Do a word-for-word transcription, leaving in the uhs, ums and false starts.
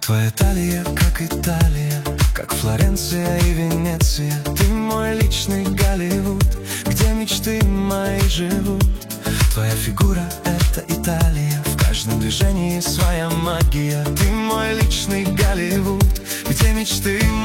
Твоя талия, как Италия, как Флоренция и Венеция. Ты мой личный Голливуд, где мечты мои живут. Твоя фигура — это Италия, в каждом движении своя магия. Ты мой личный Голливуд, где мечты